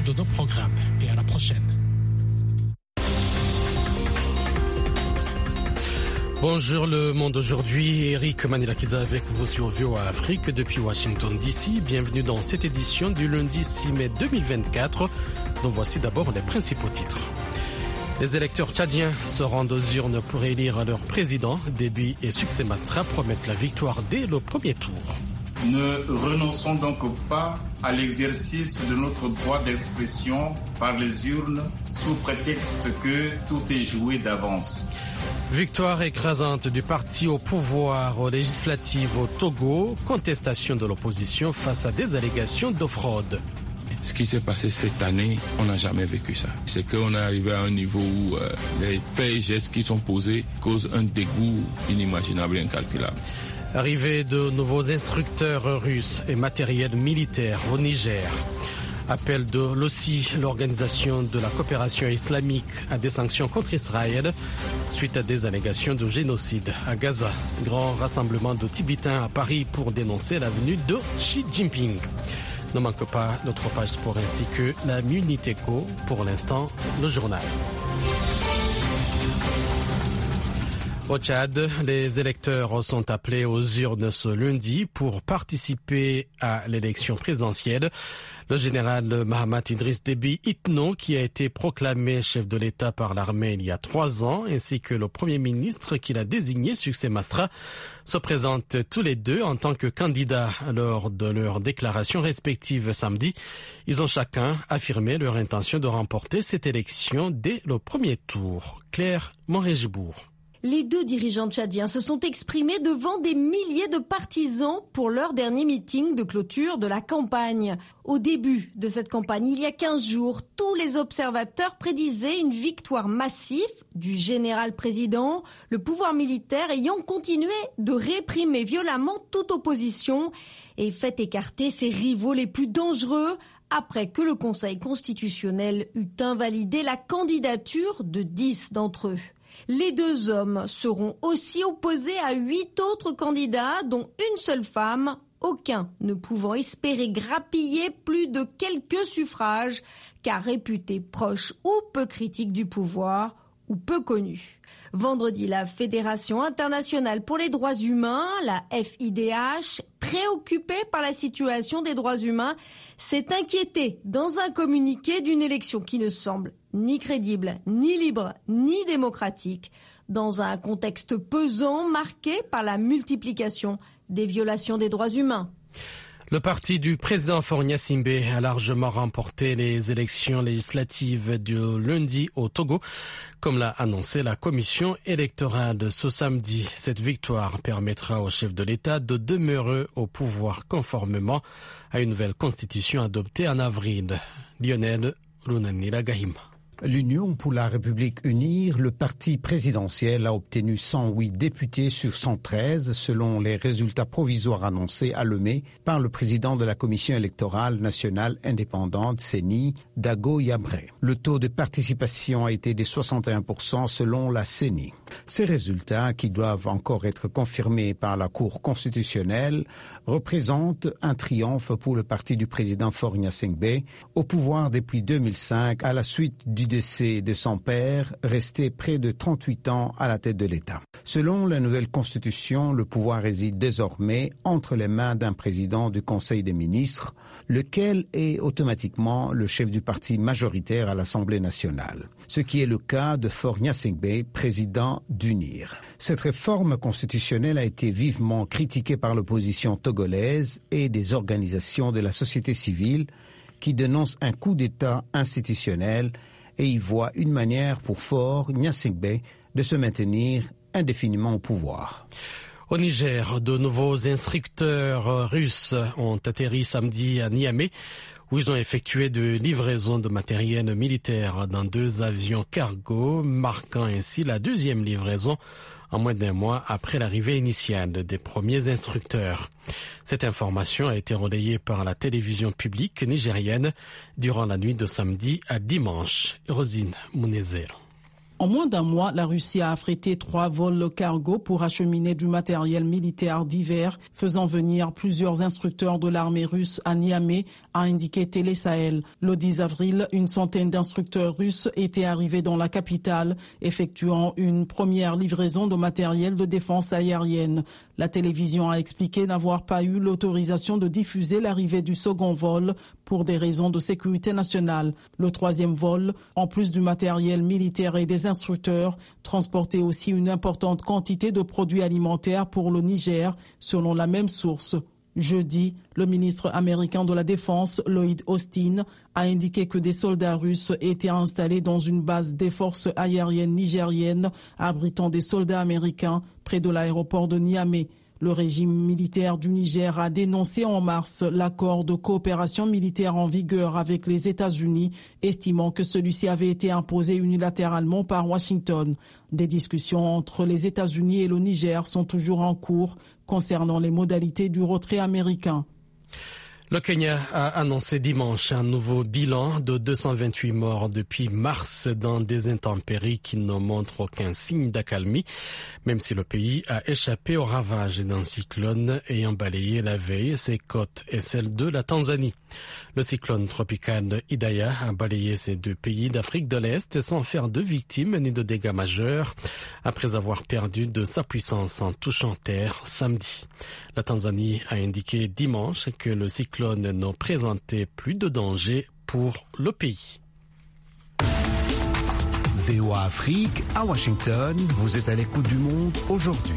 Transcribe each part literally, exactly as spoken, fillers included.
de nos programmes et à la prochaine. Bonjour le monde aujourd'hui, Eric Manilakiza avec vous sur V O A Afrique depuis Washington D C. Bienvenue dans cette édition du lundi six mai deux mille vingt-quatre, dont voici d'abord les principaux titres. Les électeurs tchadiens se rendent aux urnes pour élire leur président. Déby et Succès Mastra promettent la victoire dès le premier tour. Ne renonçons donc pas à l'exercice de notre droit d'expression par les urnes sous prétexte que tout est joué d'avance. Victoire écrasante du parti au pouvoir aux législatives au Togo, contestation de l'opposition face à des allégations de fraude. Ce qui s'est passé cette année, on n'a jamais vécu ça. C'est qu'on est arrivé à un niveau où euh, les faits et gestes qui sont posés causent un dégoût inimaginable et incalculable. Arrivée de nouveaux instructeurs russes et matériel militaire au Niger. Appel de l'O C I, l'Organisation de la coopération islamique, à des sanctions contre Israël suite à des allégations de génocide à Gaza. Grand rassemblement de Tibétains à Paris pour dénoncer la venue de Xi Jinping. Ne manque pas notre page sport ainsi que la Minute Éco. Pour l'instant, le journal. Au Tchad, les électeurs sont appelés aux urnes ce lundi pour participer à l'élection présidentielle. Le général Mahamat Idriss Déby Itno, qui a été proclamé chef de l'État par l'armée il y a trois ans, ainsi que le Premier ministre qu'il a désigné, Succès Mastra, se présentent tous les deux en tant que candidats lors de leurs déclarations respectives samedi. Ils ont chacun affirmé leur intention de remporter cette élection dès le premier tour. Claire Monrégibourg. Les deux dirigeants tchadiens se sont exprimés devant des milliers de partisans pour leur dernier meeting de clôture de la campagne. Au début de cette campagne, il y a quinze jours, tous les observateurs prédisaient une victoire massive du général président, le pouvoir militaire ayant continué de réprimer violemment toute opposition et fait écarter ses rivaux les plus dangereux après que le Conseil constitutionnel eut invalidé la candidature de dix d'entre eux. Les deux hommes seront aussi opposés à huit autres candidats, dont une seule femme, aucun ne pouvant espérer grappiller plus de quelques suffrages, car réputés proches ou peu critiques du pouvoir, ou peu connus. Vendredi, la Fédération internationale pour les droits humains, la F I D H, préoccupée par la situation des droits humains, s'est inquiétée dans un communiqué d'une élection qui ne semble ni crédible, ni libre, ni démocratique, dans un contexte pesant marqué par la multiplication des violations des droits humains. Le parti du président Faure Gnassingbé a largement remporté les élections législatives du lundi au Togo, comme l'a annoncé la commission électorale ce samedi. Cette victoire permettra au chef de l'État de demeurer au pouvoir conformément à une nouvelle constitution adoptée en avril. Lionel Runanila Gahima. L'Union pour la République unie, le parti présidentiel a obtenu cent huit députés sur cent treize selon les résultats provisoires annoncés à Lomé par le président de la Commission électorale nationale indépendante C E N I, Dago Yabré. Le taux de participation a été de soixante et un pour cent selon la C E N I. Ces résultats, qui doivent encore être confirmés par la Cour constitutionnelle, représentent un triomphe pour le parti du président Faure Gnassingbé, au pouvoir depuis deux mille cinq à la suite du décès de son père, resté près de trente-huit ans à la tête de l'État. Selon la nouvelle constitution, le pouvoir réside désormais entre les mains d'un président du Conseil des ministres, lequel est automatiquement le chef du parti majoritaire à l'Assemblée nationale. Ce qui est le cas de Faure Gnassingbé, président d'U N I R. Cette réforme constitutionnelle a été vivement critiquée par l'opposition togolaise et des organisations de la société civile qui dénoncent un coup d'État institutionnel et y voit une manière pour Faure Gnassingbé de se maintenir indéfiniment au pouvoir. Au Niger, de nouveaux instructeurs russes ont atterri samedi à Niamey, où ils ont effectué de livraisons de matériel militaire dans deux avions cargo, marquant ainsi la deuxième livraison en moins d'un mois après l'arrivée initiale des premiers instructeurs. Cette information a été relayée par la télévision publique nigérienne durant la nuit de samedi à dimanche. Rosine Mounezero. En moins d'un mois, la Russie a affrété trois vols cargo pour acheminer du matériel militaire divers, faisant venir plusieurs instructeurs de l'armée russe à Niamey, a indiqué Télé Sahel. Le dix avril, une centaine d'instructeurs russes étaient arrivés dans la capitale, effectuant une première livraison de matériel de défense aérienne. La télévision a expliqué n'avoir pas eu l'autorisation de diffuser l'arrivée du second vol pour des raisons de sécurité nationale. Le troisième vol, en plus du matériel militaire et des instructeurs, transportait aussi une importante quantité de produits alimentaires pour le Niger, selon la même source. Jeudi, le ministre américain de la Défense, Lloyd Austin, a indiqué que des soldats russes étaient installés dans une base des forces aériennes nigériennes abritant des soldats américains près de l'aéroport de Niamey. Le régime militaire du Niger a dénoncé en mars l'accord de coopération militaire en vigueur avec les États-Unis, estimant que celui-ci avait été imposé unilatéralement par Washington. Des discussions entre les États-Unis et le Niger sont toujours en cours concernant les modalités du retrait américain. Le Kenya a annoncé dimanche un nouveau bilan de deux cent vingt-huit morts depuis mars dans des intempéries qui ne montrent aucun signe d'accalmie, même si le pays a échappé aux ravages d'un cyclone ayant balayé la veille ses côtes et celles de la Tanzanie. Le cyclone tropical Idaya a balayé ces deux pays d'Afrique de l'Est sans faire de victimes ni de dégâts majeurs, après avoir perdu de sa puissance en touchant terre samedi. La Tanzanie a indiqué dimanche que le cyclone ne présentait plus de danger pour le pays. V O A Afrique, à Washington, vous êtes à l'écoute du monde aujourd'hui.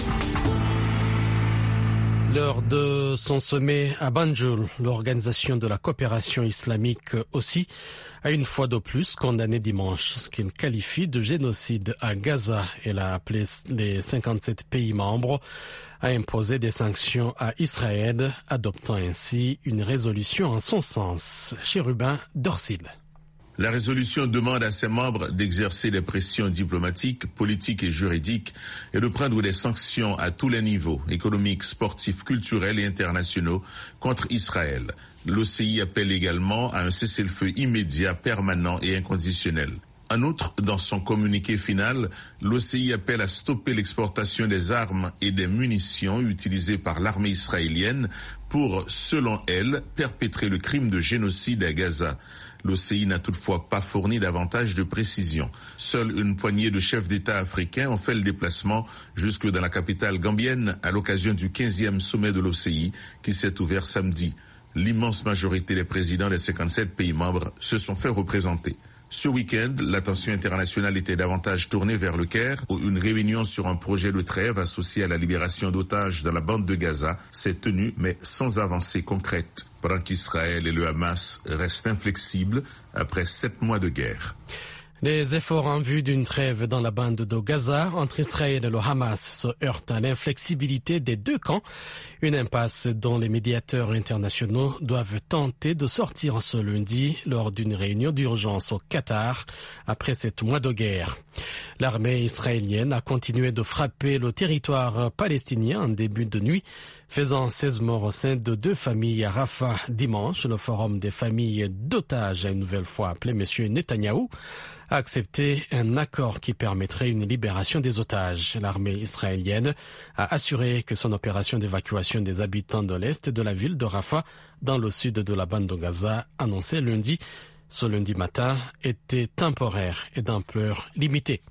Lors de son sommet à Banjul, l'Organisation de la coopération islamique aussi a une fois de plus condamné dimanche ce qu'il qualifie de génocide à Gaza. Elle a appelé les cinquante-sept pays membres à imposer des sanctions à Israël, adoptant ainsi une résolution en son sens. Chérubin Dorsil. La résolution demande à ses membres d'exercer des pressions diplomatiques, politiques et juridiques et de prendre des sanctions à tous les niveaux, économiques, sportifs, culturels et internationaux, contre Israël. L'O C I appelle également à un cessez-le-feu immédiat, permanent et inconditionnel. En outre, dans son communiqué final, l'O C I appelle à stopper l'exportation des armes et des munitions utilisées par l'armée israélienne pour, selon elle, perpétrer le crime de génocide à Gaza. L'O C I n'a toutefois pas fourni davantage de précisions. Seule une poignée de chefs d'État africains ont fait le déplacement jusque dans la capitale gambienne à l'occasion du quinzième sommet de l'O C I qui s'est ouvert samedi. L'immense majorité des présidents des cinquante-sept pays membres se sont fait représenter. Ce week-end, l'attention internationale était davantage tournée vers le Caire, où une réunion sur un projet de trêve associé à la libération d'otages dans la bande de Gaza s'est tenue, mais sans avancée concrète, pendant qu'Israël et le Hamas restent inflexibles après sept mois de guerre. Les efforts en vue d'une trêve dans la bande de Gaza entre Israël et le Hamas se heurtent à l'inflexibilité des deux camps, une impasse dont les médiateurs internationaux doivent tenter de sortir ce lundi lors d'une réunion d'urgence au Qatar après sept mois de guerre. L'armée israélienne a continué de frapper le territoire palestinien en début de nuit, faisant seize morts au sein de deux familles à Rafah dimanche. Le forum des familles d'otages a une nouvelle fois appelé M. Netanyahou à accepter un accord qui permettrait une libération des otages. L'armée israélienne a assuré que son opération d'évacuation des habitants de l'est de la ville de Rafah, dans le sud de la bande de Gaza, annoncée lundi, ce lundi matin, était temporaire et d'ampleur limitée.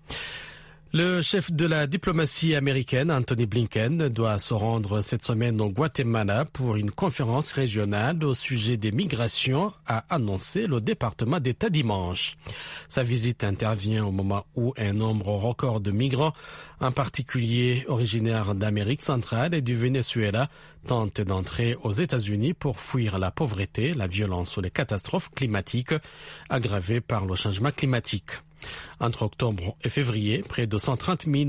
Le chef de la diplomatie américaine, Anthony Blinken, doit se rendre cette semaine au Guatemala pour une conférence régionale au sujet des migrations, a annoncé le département d'État dimanche. Sa visite intervient au moment où un nombre record de migrants, en particulier originaires d'Amérique centrale et du Venezuela, tentent d'entrer aux États-Unis pour fuir la pauvreté, la violence ou les catastrophes climatiques aggravées par le changement climatique. Entre octobre et février, près de cent trente mille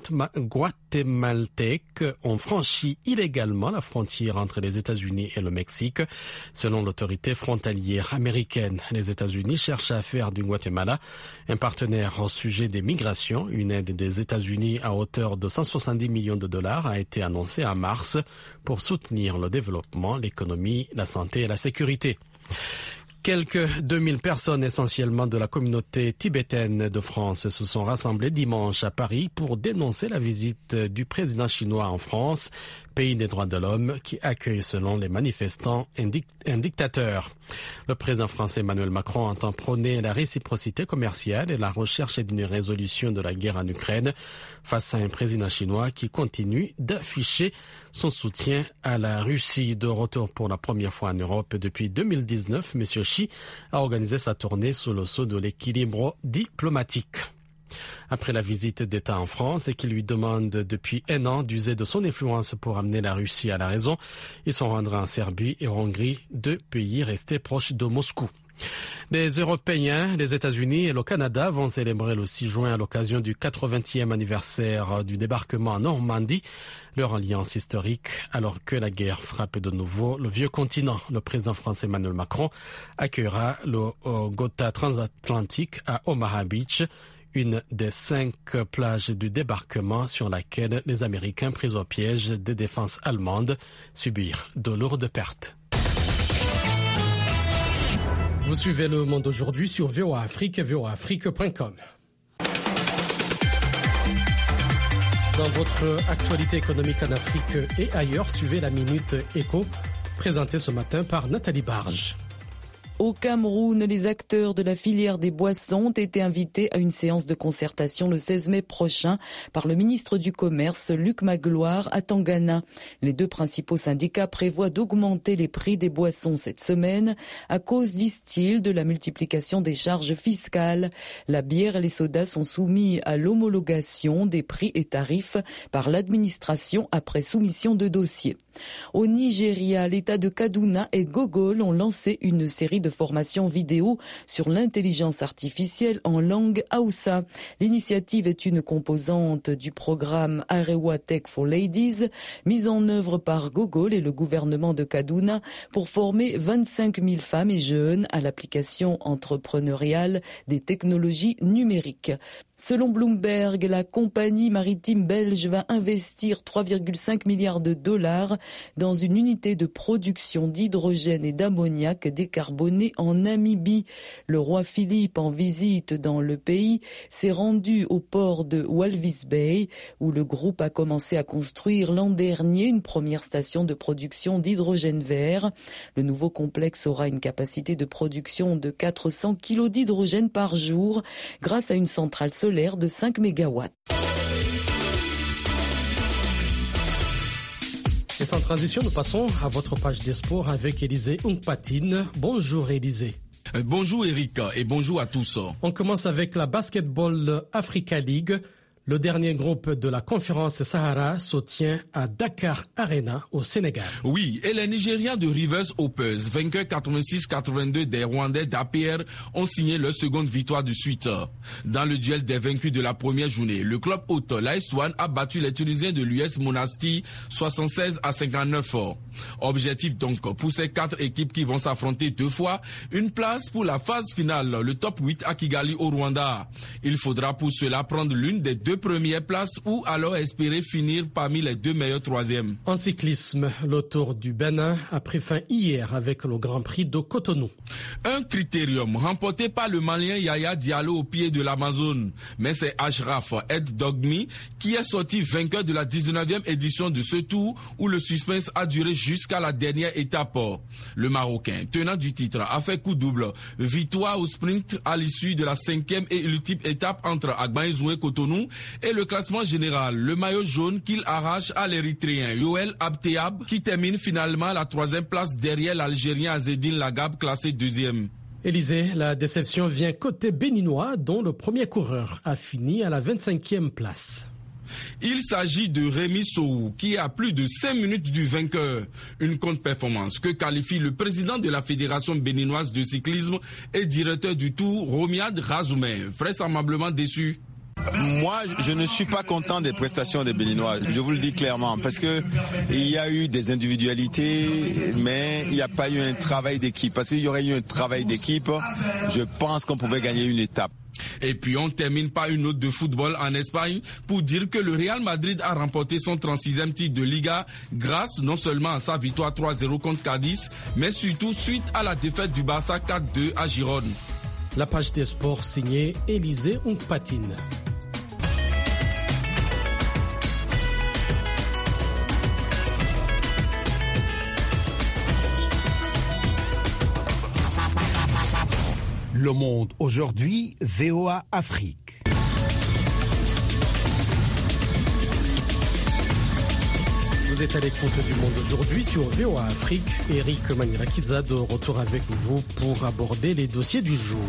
Guatémaltèques ont franchi illégalement la frontière entre les États-Unis et le Mexique. Selon l'autorité frontalière américaine, les États-Unis cherchent à faire du Guatemala un partenaire au sujet des migrations. Une aide des États-Unis à hauteur de cent soixante-dix millions de dollars a été annoncée en mars pour soutenir le développement, l'économie, la santé et la sécurité. Quelques deux mille personnes, essentiellement de la communauté tibétaine de France, se sont rassemblées dimanche à Paris pour dénoncer la visite du président chinois en France, pays des droits de l'homme qui accueille, selon les manifestants, un, dic- un dictateur. Le président français Emmanuel Macron entend prôner la réciprocité commerciale et la recherche d'une résolution de la guerre en Ukraine face à un président chinois qui continue d'afficher son soutien à la Russie. De retour pour la première fois en Europe depuis deux mille dix-neuf, M. Xi a organisé sa tournée sous le sceau de l'équilibre diplomatique. Après la visite d'État en France et qui lui demande depuis un an d'user de son influence pour amener la Russie à la raison, il se rendra en Serbie et en Hongrie, deux pays restés proches de Moscou. Les Européens, les États-Unis et le Canada vont célébrer le six juin à l'occasion du quatre-vingtième anniversaire du débarquement en Normandie, leur alliance historique, alors que la guerre frappe de nouveau le vieux continent. Le président français Emmanuel Macron accueillera le Gotha transatlantique à Omaha Beach, une des cinq plages du débarquement sur laquelle les Américains pris au piège des défenses allemandes subirent de lourdes pertes. Vous suivez Le Monde aujourd'hui sur V O A Afrique et V O A Afrique point com. Dans votre actualité économique en Afrique et ailleurs, suivez la Minute Éco, présentée ce matin par Nathalie Barge. Au Cameroun, les acteurs de la filière des boissons ont été invités à une séance de concertation le seize mai prochain par le ministre du Commerce, Luc Magloire, à Tangana. Les deux principaux syndicats prévoient d'augmenter les prix des boissons cette semaine à cause, disent-ils, de la multiplication des charges fiscales. La bière et les sodas sont soumis à l'homologation des prix et tarifs par l'administration après soumission de dossiers. Au Nigeria, l'État de Kaduna et Gogol ont lancé une série de formations vidéo sur l'intelligence artificielle en langue Hausa. L'initiative est une composante du programme Arewa Tech for Ladies, mise en œuvre par Gogol et le gouvernement de Kaduna pour former vingt-cinq mille femmes et jeunes à l'application entrepreneuriale des technologies numériques. Selon Bloomberg, la compagnie maritime belge va investir trois virgule cinq milliards de dollars dans une unité de production d'hydrogène et d'ammoniac décarboné en Namibie. Le roi Philippe, en visite dans le pays, s'est rendu au port de Walvis Bay, où le groupe a commencé à construire l'an dernier une première station de production d'hydrogène vert. Le nouveau complexe aura une capacité de production de quatre cents kilos d'hydrogène par jour grâce à une centrale solaire de cinq mégawatts. Et sans transition, nous passons à votre page des sports avec Élisée Ungpatine. Bonjour Élisée. Bonjour Erika et bonjour à tous. On commence avec la Basketball Africa League. Le dernier groupe de la conférence Sahara se tient à Dakar Arena au Sénégal. Oui, et les Nigérians de Rivers Hoppers, vainqueurs quatre-vingt-six quatre-vingt-deux des Rwandais d'A P R, ont signé leur seconde victoire de suite. Dans le duel des vaincus de la première journée, le club hôte, l'A S Douanes, a battu les Tunisiens de l'U S Monastir soixante-seize à cinquante-neuf. Objectif donc pour ces quatre équipes qui vont s'affronter deux fois, une place pour la phase finale, le top huit à Kigali au Rwanda. Il faudra pour cela prendre l'une des deux premières places ou alors espérer finir parmi les deux meilleurs troisièmes. En cyclisme, le Tour du Bénin a pris fin hier avec le Grand Prix de Cotonou. Un critérium remporté par le Malien Yaya Diallo au pied de l'Amazone. Mais c'est Ashraf Ed Dogmi qui est sorti vainqueur de la dix-neuvième édition de ce tour où le suspense a duré jusqu'à la dernière étape. Le Marocain, tenant du titre, a fait coup double. Victoire au sprint à l'issue de la cinquième et ultime étape entre Agbaïzou et Cotonou. Et le classement général, le maillot jaune qu'il arrache à l'Érythréen Yoel Abteab qui termine finalement la troisième place derrière l'Algérien Azedine Lagab classé deuxième. Élisée, la déception vient côté béninois dont le premier coureur a fini à la vingt-cinquième place. Il s'agit de Rémi Sow qui est à plus de cinq minutes du vainqueur. Une contre-performance que qualifie le président de la Fédération béninoise de cyclisme et directeur du Tour, Romiad Razoumen, vraisemblablement déçu. Moi, je ne suis pas content des prestations des Béninois, je vous le dis clairement, parce que il y a eu des individualités, mais il n'y a pas eu un travail d'équipe. Parce qu'il y aurait eu un travail d'équipe, je pense qu'on pouvait gagner une étape. Et puis on termine par une note de football en Espagne pour dire que le Real Madrid a remporté son trente-sixième titre de Liga grâce non seulement à sa victoire trois zéro contre Cadiz, mais surtout suite à la défaite du Barça quatre deux à Girone. La page des sports signée Élisée Onkpatine. Le Monde aujourd'hui, V O A Afrique. Vous êtes à l'écoute du Monde aujourd'hui sur V O A Afrique. Eric Manirakiza de retour avec vous pour aborder les dossiers du jour.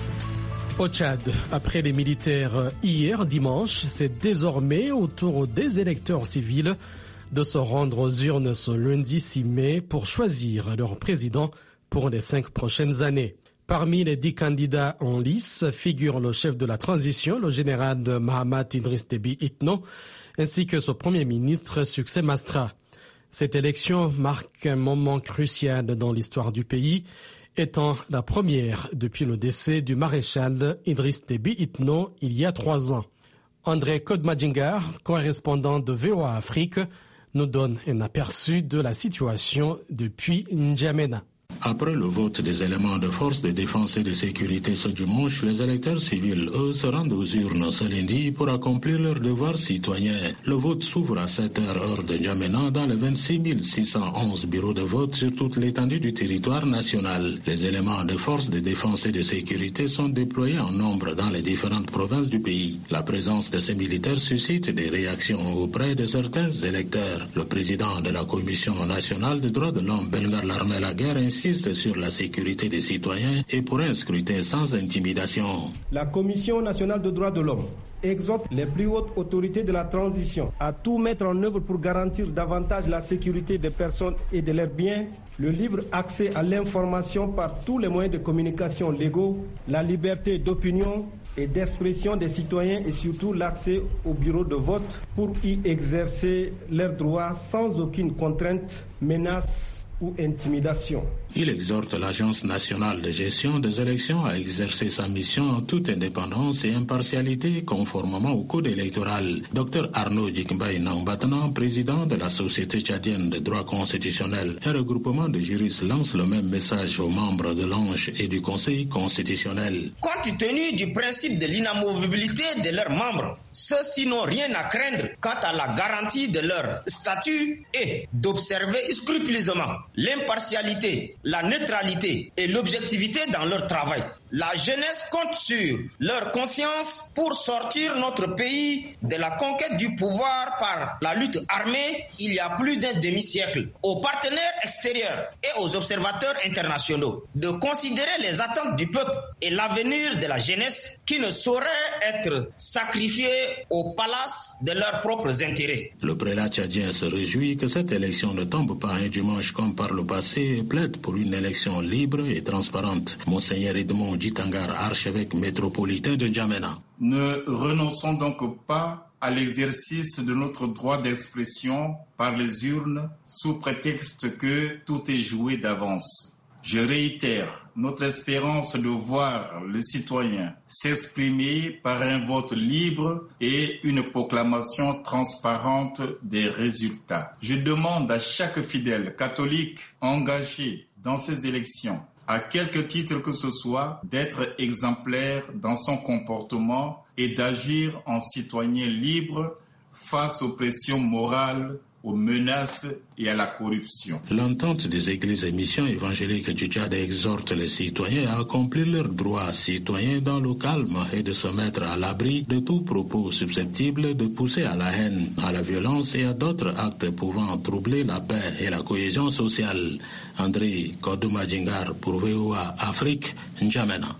Au Tchad, après les militaires hier dimanche, c'est désormais au tour des électeurs civils de se rendre aux urnes ce lundi six mai pour choisir leur président pour les cinq prochaines années. Parmi les dix candidats en lice figure le chef de la transition, le général Mahamat Idriss Déby Itno, ainsi que son premier ministre Succès Mastra. Cette élection marque un moment crucial dans l'histoire du pays, étant la première depuis le décès du maréchal Idriss Déby Itno il y a trois ans. André Kodmadjingar, correspondant de V O A Afrique, nous donne un aperçu de la situation depuis N'Djamena. Après le vote des éléments de force de défense et de sécurité ce dimanche, les électeurs civils, eux, se rendent aux urnes ce lundi pour accomplir leurs devoirs citoyens. Le vote s'ouvre à sept heures heure de N'Djamena dans les vingt-six mille six cent onze bureaux de vote sur toute l'étendue du territoire national. Les éléments de force de défense et de sécurité sont déployés en nombre dans les différentes provinces du pays. La présence de ces militaires suscite des réactions auprès de certains électeurs. Le président de la Commission nationale des droits de l'homme, Belgar Larmé Laguerre, insiste sur la sécurité des citoyens et pour un scrutin sans intimidation. La Commission nationale des droits de l'homme exhorte les plus hautes autorités de la transition à tout mettre en œuvre pour garantir davantage la sécurité des personnes et de leurs biens, le libre accès à l'information par tous les moyens de communication légaux, la liberté d'opinion et d'expression des citoyens et surtout l'accès au bureau de vote pour y exercer leurs droits sans aucune contrainte, menace ou intimidation. Il exhorte l'Agence nationale de gestion des élections à exercer sa mission en toute indépendance et impartialité conformément au code électoral. Docteur Arnaud Djikmbaye Nambatana, président de la Société tchadienne de droit constitutionnel, un regroupement de juristes, lance le même message aux membres de l'A N C H et du Conseil constitutionnel. Compte tenu du principe de l'inamovibilité de leurs membres, ceux-ci n'ont rien à craindre quant à la garantie de leur statut et d'observer scrupuleusement l'impartialité, la neutralité et l'objectivité dans leur travail. La jeunesse compte sur leur conscience pour sortir notre pays de la conquête du pouvoir par la lutte armée il y a plus d'un demi-siècle. Aux partenaires extérieurs et aux observateurs internationaux de considérer les attentes du peuple et l'avenir de la jeunesse qui ne saurait être sacrifié au palace de leurs propres intérêts. Le prélat tchadien se réjouit que cette élection ne tombe pas un dimanche comme par le passé et plaide pour une élection libre et transparente. Monseigneur Edmond Djitangar, archevêque métropolitain de N'Djamena. Ne renonçons donc pas à l'exercice de notre droit d'expression par les urnes sous prétexte que tout est joué d'avance. Je réitère notre espérance de voir les citoyens s'exprimer par un vote libre et une proclamation transparente des résultats. Je demande à chaque fidèle catholique engagé dans ces élections, à quelque titre que ce soit, d'être exemplaire dans son comportement et d'agir en citoyen libre face aux pressions morales, aux menaces et à la corruption. L'entente des églises et missions évangéliques du Tchad exhorte les citoyens à accomplir leurs droits citoyens dans le calme et de se mettre à l'abri de tout propos susceptible de pousser à la haine, à la violence et à d'autres actes pouvant troubler la paix et la cohésion sociale. André Kodmadjingar pour V O A Afrique, N'Djamena.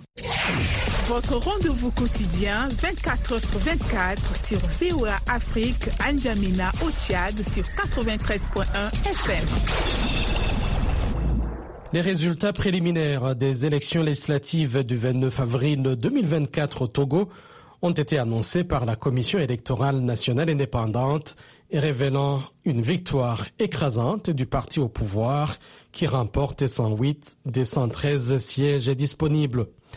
Votre rendez-vous quotidien vingt-quatre heures sur vingt-quatre sur V O A Afrique, N'Djamena au Tchad sur quatre-vingt-treize point un F M. Les résultats préliminaires des élections législatives du vingt-neuf avril deux mille vingt-quatre au Togo ont été annoncés par la Commission électorale nationale indépendante et révélant une victoire écrasante du parti au pouvoir qui remporte cent huit des cent treize sièges disponibles.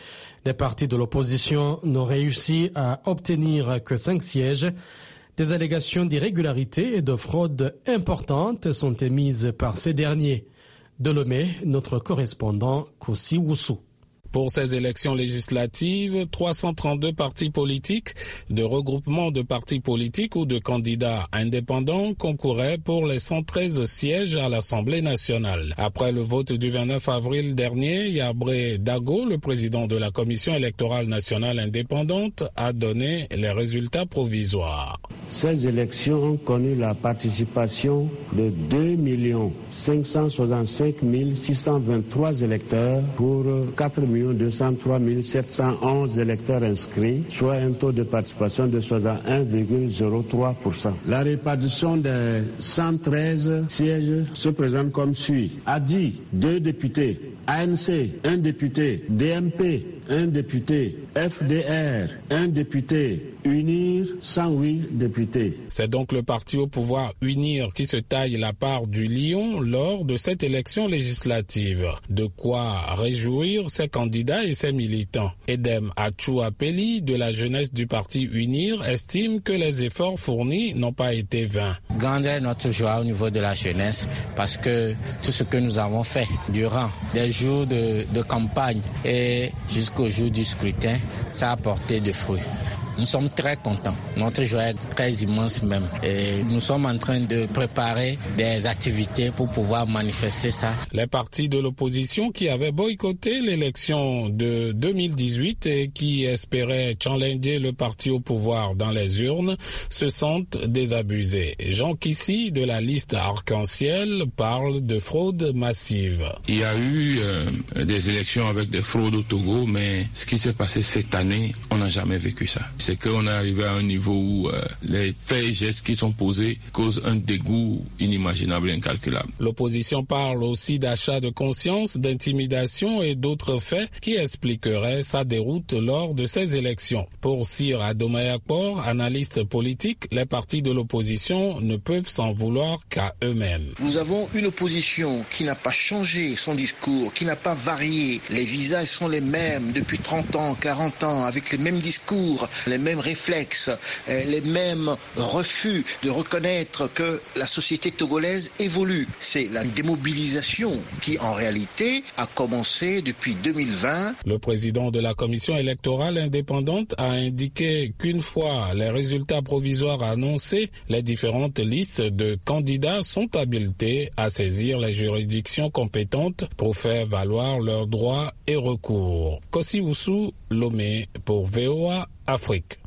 Les partis de l'opposition n'ont réussi à obtenir que cinq sièges. Des allégations d'irrégularité et de fraude importantes sont émises par ces derniers. De Lomé, notre correspondant Kossi Woussou. Pour ces élections législatives, trois cent trente-deux partis politiques, de regroupements de partis politiques ou de candidats indépendants concouraient pour les cent treize sièges à l'Assemblée nationale. Après le vote du vingt-neuf avril dernier, Yabré Dago, le président de la Commission électorale nationale indépendante, a donné les résultats provisoires. Ces élections ont connu la participation de deux millions cinq cent soixante-cinq mille six cent vingt-trois électeurs pour quatre millions deux cent trois mille sept cent onze électeurs inscrits, soit un taux de participation de soixante-un virgule zéro trois pour cent. La répartition des cent treize sièges se présente comme suit. A D I, deux députés. A N C, un député. D M P, un député. F D R, un député. Unir, cent huit députés. C'est donc le parti au pouvoir Unir qui se taille la part du lion lors de cette élection législative. De quoi réjouir ses candidats et ses militants. Edem Achouapeli de la jeunesse du parti Unir estime que les efforts fournis n'ont pas été vains. Grande est notre joie au niveau de la jeunesse parce que tout ce que nous avons fait durant des jours de, de campagne et jusqu'au jour du scrutin, ça a porté des fruits. Nous sommes très contents. Notre joie est très immense même. Et nous sommes en train de préparer des activités pour pouvoir manifester ça. Les partis de l'opposition qui avaient boycotté l'élection de deux mille dix-huit et qui espéraient challenger le parti au pouvoir dans les urnes se sentent désabusés. Jean Kissi de la liste Arc-en-Ciel parle de fraude massive. Il y a eu euh, des élections avec des fraudes au Togo, mais ce qui s'est passé cette année, on n'a jamais vécu ça. C'est qu'on est arrivé à un niveau où euh, les faits et gestes qui sont posés causent un dégoût inimaginable et incalculable. L'opposition parle aussi d'achat de conscience, d'intimidation et d'autres faits qui expliqueraient sa déroute lors de ces élections. Pour Sir Adomayakpor, analyste politique, les partis de l'opposition ne peuvent s'en vouloir qu'à eux-mêmes. Nous avons une opposition qui n'a pas changé son discours, qui n'a pas varié. Les visages sont les mêmes depuis trente ans, quarante ans, avec les mêmes discours, les mêmes réflexes, les mêmes refus de reconnaître que la société togolaise évolue. C'est la démobilisation qui, en réalité, a commencé depuis deux mille vingt. Le président de la commission électorale indépendante a indiqué qu'une fois les résultats provisoires annoncés, les différentes listes de candidats sont habilitées à saisir les juridictions compétentes pour faire valoir leurs droits et recours. Kossi Woussou, Lomé pour V O A Afrique.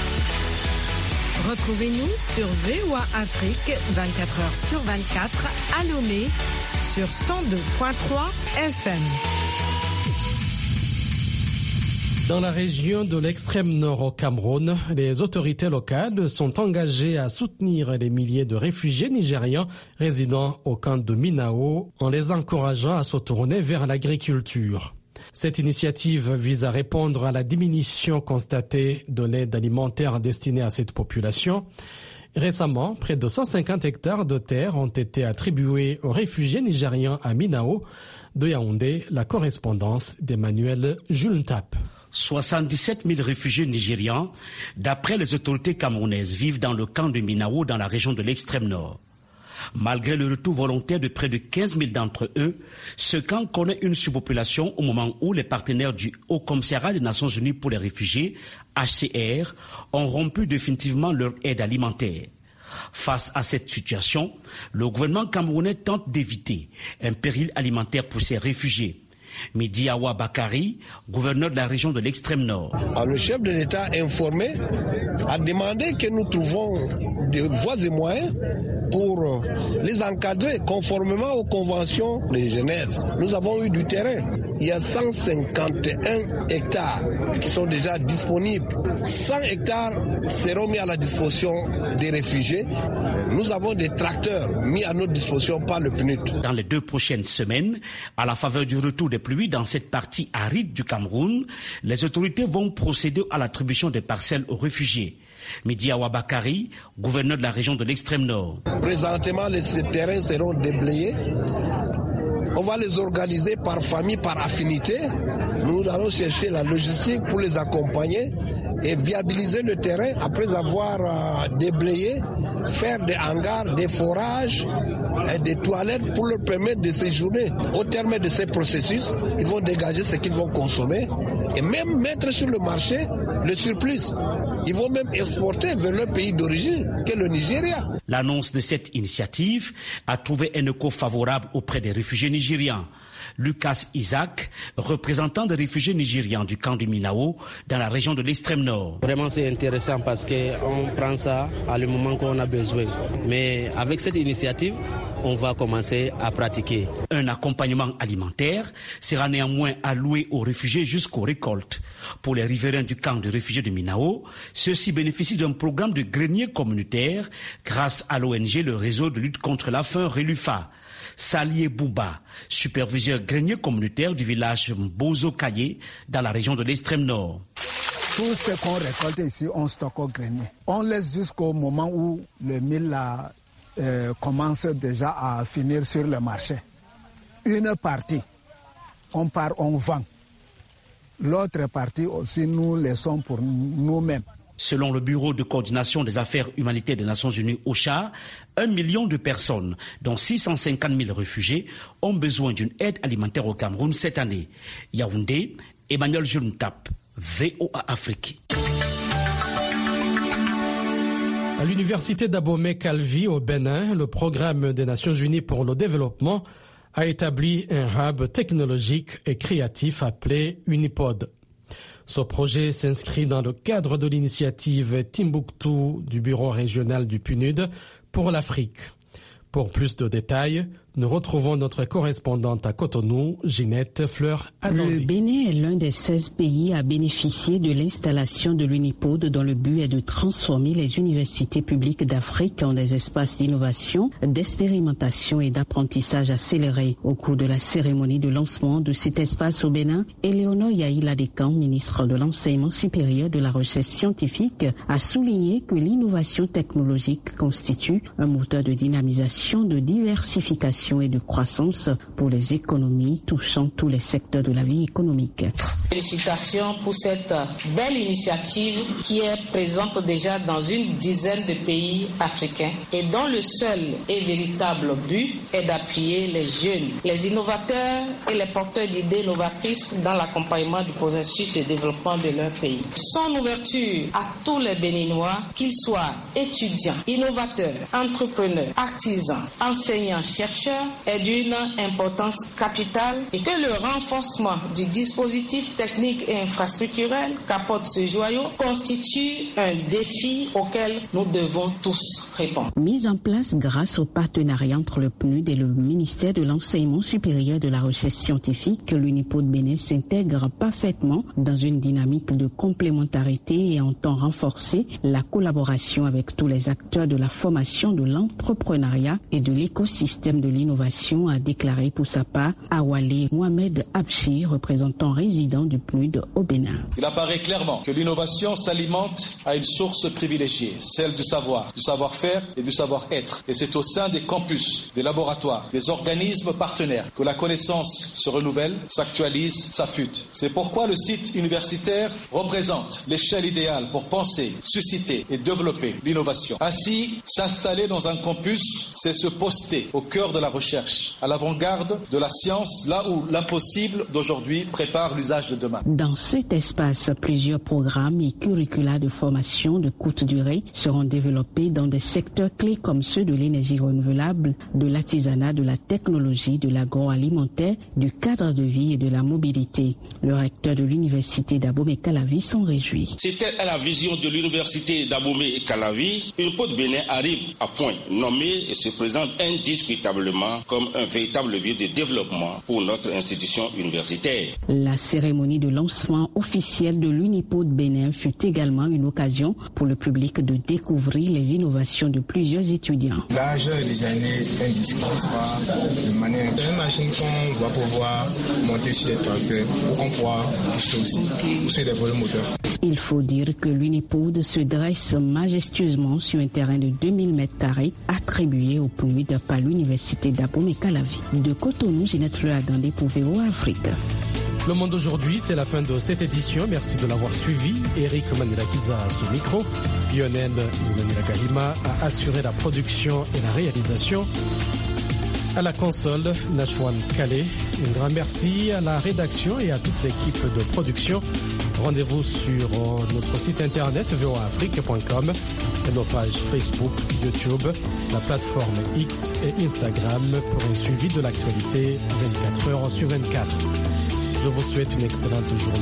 Retrouvez-nous sur V O A Afrique vingt-quatre heures sur vingt-quatre à Lomé sur cent deux virgule trois F M. Dans la région de l'extrême nord au Cameroun, les autorités locales sont engagées à soutenir les milliers de réfugiés nigérians résidant au camp de Minao en les encourageant à se tourner vers l'agriculture. Cette initiative vise à répondre à la diminution constatée de l'aide alimentaire destinée à cette population. Récemment, près de cent cinquante hectares de terre ont été attribués aux réfugiés nigérians à Minao. De Yaoundé, la correspondance d'Emmanuel Julntap. soixante-dix-sept mille réfugiés nigérians, d'après les autorités camerounaises, vivent dans le camp de Minao dans la région de l'extrême nord. Malgré le retour volontaire de près de quinze mille d'entre eux, ce camp connaît une surpopulation au moment où les partenaires du Haut Commissariat des Nations Unies pour les réfugiés, H C R, ont rompu définitivement leur aide alimentaire. Face à cette situation, le gouvernement camerounais tente d'éviter un péril alimentaire pour ces réfugiés. Midiawa Bakari, gouverneur de la région de l'extrême nord. Alors, le chef de l'État informé a demandé que nous trouvons des voies et moyens pour les encadrer conformément aux conventions de Genève. Nous avons eu du terrain. Il y a cent cinquante et un hectares qui sont déjà disponibles. cent hectares seront mis à la disposition des réfugiés. Nous avons des tracteurs mis à notre disposition par le P N U D. Dans les deux prochaines semaines, à la faveur du retour des pluies dans cette partie aride du Cameroun, les autorités vont procéder à l'attribution des parcelles aux réfugiés. Midiawa Bakari, gouverneur de la région de l'extrême nord. Présentement, les terrains seront déblayés. On va les organiser par famille, par affinité. Nous allons chercher la logistique pour les accompagner et viabiliser le terrain après avoir euh, déblayé, faire des hangars, des forages, et des toilettes pour leur permettre de séjourner. Au terme de ces processus, ils vont dégager ce qu'ils vont consommer et même mettre sur le marché le surplus. Ils vont même exporter vers leur pays d'origine, qu'est le Nigeria. L'annonce de cette initiative a trouvé un écho favorable auprès des réfugiés nigérians. Lucas Isaac, représentant des réfugiés nigérians du camp du Minao dans la région de l'extrême nord. Vraiment c'est intéressant parce qu'on prend ça à le moment qu'on a besoin. Mais avec cette initiative, on va commencer à pratiquer. Un accompagnement alimentaire sera néanmoins alloué aux réfugiés jusqu'aux récoltes. Pour les riverains du camp de réfugiés de Minao, ceux-ci bénéficient d'un programme de grenier communautaire grâce à l'O N G le réseau de lutte contre la faim Relufa. Salié Bouba, superviseur grenier communautaire du village Mbozo Kaye dans la région de l'extrême nord. Tout ce qu'on récolte ici, on stocke au grenier. On laisse jusqu'au moment où le mil là, euh, commence déjà à finir sur le marché. Une partie, on part, on vend. L'autre partie aussi, nous laissons pour nous-mêmes. Selon le Bureau de coordination des affaires humanitaires des Nations Unies, OCHA, un million de personnes, dont six cent cinquante mille réfugiés, ont besoin d'une aide alimentaire au Cameroun cette année. Yaoundé, Emmanuel Juntap, V O A Afrique. À l'université d'Abomey-Calvi au Bénin, le programme des Nations Unies pour le développement a établi un hub technologique et créatif appelé Unipod. Ce projet s'inscrit dans le cadre de l'initiative Timbuktu du bureau régional du P N U D pour l'Afrique. Pour plus de détails, nous retrouvons notre correspondante à Cotonou, Ginette Fleur-Adandi. Le Bénin est l'un des seize pays à bénéficier de l'installation de l'Unipod dont le but est de transformer les universités publiques d'Afrique en des espaces d'innovation, d'expérimentation et d'apprentissage accéléré. Au cours de la cérémonie de lancement de cet espace au Bénin, Éléonore Yaïla-Decan, ministre de l'Enseignement supérieur de la recherche scientifique, a souligné que l'innovation technologique constitue un moteur de dynamisation, de diversification et de croissance pour les économies touchant tous les secteurs de la vie économique. Félicitations pour cette belle initiative qui est présente déjà dans une dizaine de pays africains et dont le seul et véritable but est d'appuyer les jeunes, les innovateurs et les porteurs d'idées novatrices dans l'accompagnement du processus de développement de leur pays. Son ouverture à tous les Béninois, qu'ils soient étudiants, innovateurs, entrepreneurs, artisans, enseignants, chercheurs, est d'une importance capitale et que le renforcement du dispositif technique et infrastructurel qu'apporte ce joyau constitue un défi auquel nous devons tous répondre. Mise en place grâce au partenariat entre le P N U D et le ministère de l'Enseignement supérieur de la recherche scientifique, l'Unipod Bénin s'intègre parfaitement dans une dynamique de complémentarité et entend renforcer la collaboration avec tous les acteurs de la formation, de l'entrepreneuriat et de l'écosystème de l'innovation, a déclaré pour sa part Awale Mohamed Abchi, représentant résident du P N U D au Bénin. Il apparaît clairement que l'innovation s'alimente à une source privilégiée, celle du savoir, du savoir-faire et du savoir-être. Et c'est au sein des campus, des laboratoires, des organismes partenaires que la connaissance se renouvelle, s'actualise, s'affûte. C'est pourquoi le site universitaire représente l'échelle idéale pour penser, susciter et développer l'innovation. Ainsi, s'installer dans un campus, c'est se poster au cœur de la recherche, à l'avant-garde de la science, là où l'impossible d'aujourd'hui prépare l'usage de demain. Dans cet espace, plusieurs programmes et curricula de formation de courte durée seront développés dans des secteurs clés comme ceux de l'énergie renouvelable, de l'artisanat, de la technologie, de l'agroalimentaire, du cadre de vie et de la mobilité. Le recteur de l'université d'Abomey-Calavi s'en réjouit. C'était à la vision de l'université d'Abomey-Calavi, Unipod Bénin arrive à point nommé et se présente indiscutablement comme un véritable levier de développement pour notre institution universitaire. La cérémonie de lancement officiel de l'Unipod Bénin fut également une occasion pour le public de découvrir les innovations de plusieurs étudiants. L'âge des années indispensable de manière une machine qu'on va pouvoir monter sur les tracteurs, on pourra aussi sur des volets moteurs. Il faut dire que l'Unipod se dresse majestueusement sur un terrain de deux mille mètres carrés attribué au P N U D par l'université d'Abomey-Calavi. De Cotonou, Ginette Fleur-Adandi pour V O A Afrique. Le Monde aujourd'hui, c'est la fin de cette édition. Merci de l'avoir suivi. Eric Manirakiza à ce micro. Lionel Maniragahima a assuré la production et la réalisation. À la console, Nashwan Kale. Un grand merci à la rédaction et à toute l'équipe de production. Rendez-vous sur notre site internet v o a afrique point com et nos pages Facebook, YouTube, la plateforme X et Instagram pour un suivi de l'actualité vingt-quatre heures sur vingt-quatre. Je vous souhaite une excellente journée.